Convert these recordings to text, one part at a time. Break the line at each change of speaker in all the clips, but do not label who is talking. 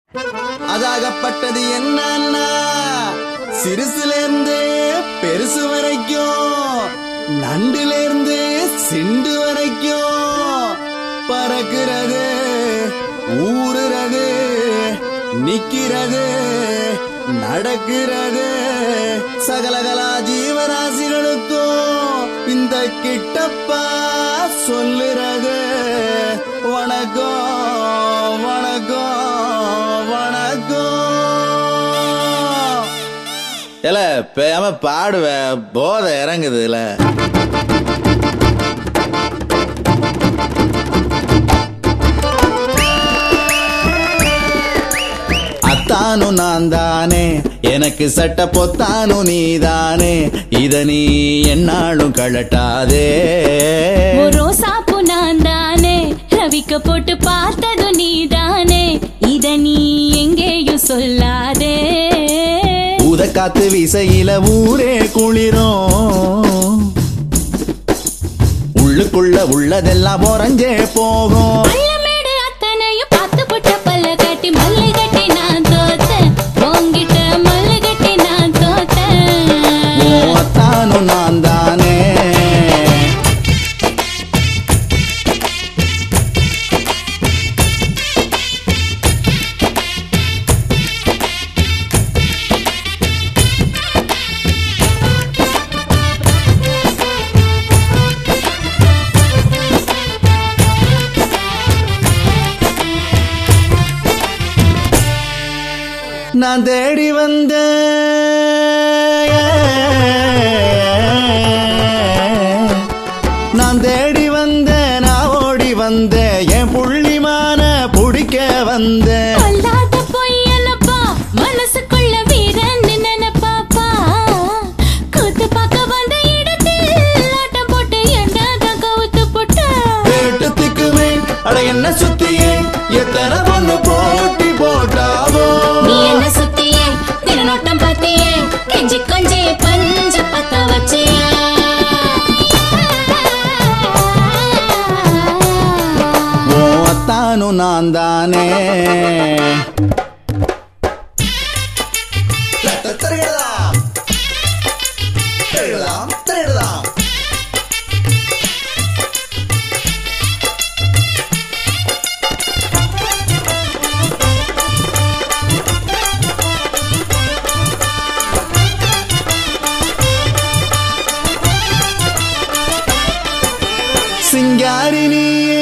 அதாகப்பட்டது என்னன்னா சிறுசுலேருந்து பெருசு வரைக்கும் நண்டுலேருந்து சிண்டு வரைக்கும் பறக்கிறது ஊறுறது நிக்கிறது நடக்கிறது சகலகலா ஜீவராசிகளுக்கும் இந்த கிட்டப்பா சொல்லுறது வணக்கம் வணக்கம் வணக்கம். இல்ல பேம பாடுவ போதை இறங்குது இல்ல. அத்தானு நான் தானே எனக்கு சட்ட பொத்தானு நீதானே இத நீ என்னாலும் கழட்டாதே.
ரோசாப்பு நான் தானே ரவிக்க போட்டு பார்த்தது நீதானே இத நீ எங்கேயும் சொல்லாதே.
உதக்காத்து விசையில ஊரே குளிரும் உள்ளுக்குள்ள உள்ளதெல்லாம் உறைஞ்சே போகும்.
அத்தனையும் பார்த்து புட்ட பல்ல கட்டி மல்லு கட்டி நான் தோத்தேன் உங்கிட்ட மல்லு கட்டி நான் தோத்தேன்.
அத்தானு நான் தானே நான் தேடி வந்த நான் தேடி வந்த நான் ஓடி வந்த என் புள்ளிமான புடிக்க வந்த.
சொல்லாத பொய்யனப்பா மனசுக்குள்ள வீரன் நினைப்பாப்பா கூத்து பார்க்க வந்த இடத்தில் ஆட்டம் போட்டு என்னதான் கவுத்து போட்ட.
கேட்டத்துக்குமே அட என்ன சுத்தியே எத்தனை பொண்ணு போட்டி போட்டாவோ.
நீ என்ன சுத்தியே தினநோட்டம் பார்த்தியே கெஞ்சி கொஞ்சி பஞ்சு பத்த வச்சியே.
ஓ அத்தானு நான் தானே சிங்காரினியே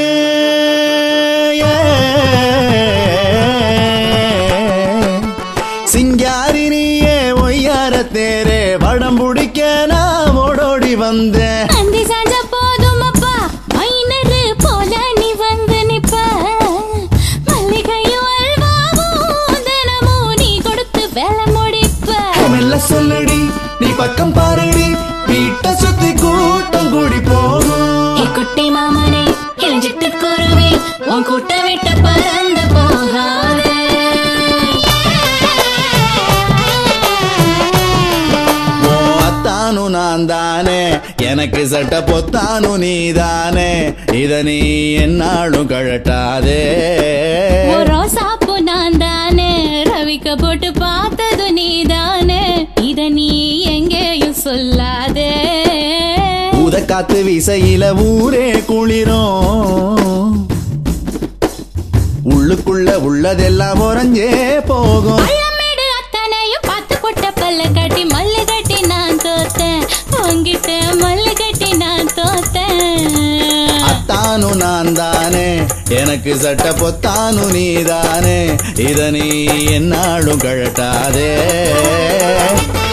சிங்காரினியே ஒய்யார தேரே வடம் பிடிக்க நான் ஓடோடி வந்தேன்.
அந்தி சாஞ்ச போதும் அப்பா மைனரு போல நீ வந்து நிப்ப மல்லிகையும் அல்வாவும் தினமும் நீ கொடுத்து வேலை முடிப்ப.
மெல்ல சொல்லடி நீ பக்கம் பாருடி வீட்டை சுத்தி கூட்டம் கூடி போகும்.
குட்டி மாமனே இளஞ்சிட்டு குருவி உன் கூட்ட விட்டு பறந்து போகாதே.
ஓ அத்தானு நான் தானே எனக்கு சட்ட பொத்தானு நீதானே இத நீ என்னாலும் கழட்டாதே.
ரோசாப்பு நான் தானே ரவிக்க போட்டு பார்த்தது நீதானே இத நீ எங்கேயும் சொல்லாதே.
உதக்காத்து விசையில ஊரே குளிரும் உள்ளுக்குள்ள உள்ளதெல்லாம் உறைஞ்சே போகும்.
அத்தனையும் பார்த்து போட்ட பல்ல கட்டி மல்லு கட்டி நான் தோத்தேன் உங்கிட்ட மல்லு கட்டி நான் தோத்தேன்.
அத்தானு நான் தானே எனக்கு சட்ட பொத்தானு நீதானே இத நீ என்னாலும் கழட்டாதே.